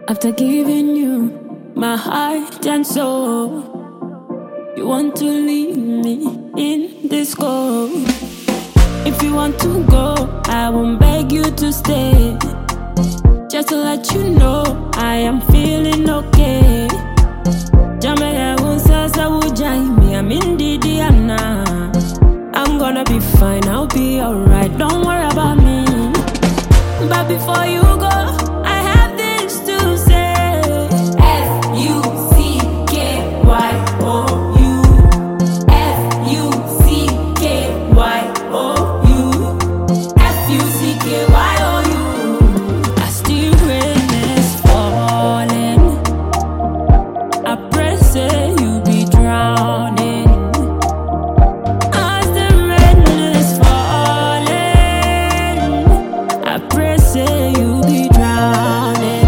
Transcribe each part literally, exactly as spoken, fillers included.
After giving you my heart and soul, you want to leave me in this cold. If you want to go, I won't beg you to stay. Just to let you know, I am feeling okay. Jamaya unsasa ujai I'm in the Diana. I'm gonna be fine, I'll be alright. Don't worry about me. But before you go, I have this to say. F U C K Y O U. F U C K Y O U. F U C K Y O U. I still rain is falling. I pray say you be drowning. As the rain is falling, I pray say you be drowning.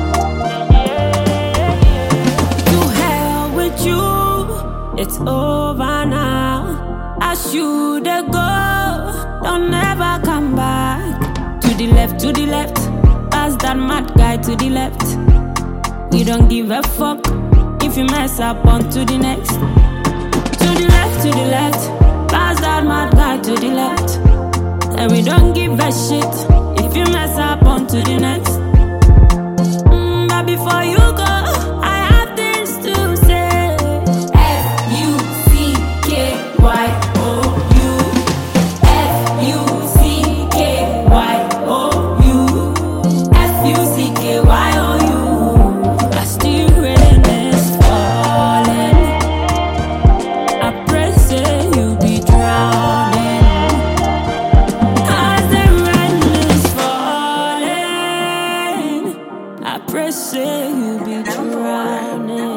To hell with you, it's over now. I should go, don't ever come back. To the left, to the left, pass that mad guy to the left. We don't give a fuck if you mess up on to the next. To the left, to the left, pass that mad guy to the left. And we don't give a shit if you mess up on to the next. Mm, but before you go, I have things to say. F U C K Y O U. F U C K Y O U. F U C K Y O U. I still rain is falling. I pray say you be drowning. As the rain is falling, I pray say you be drowning.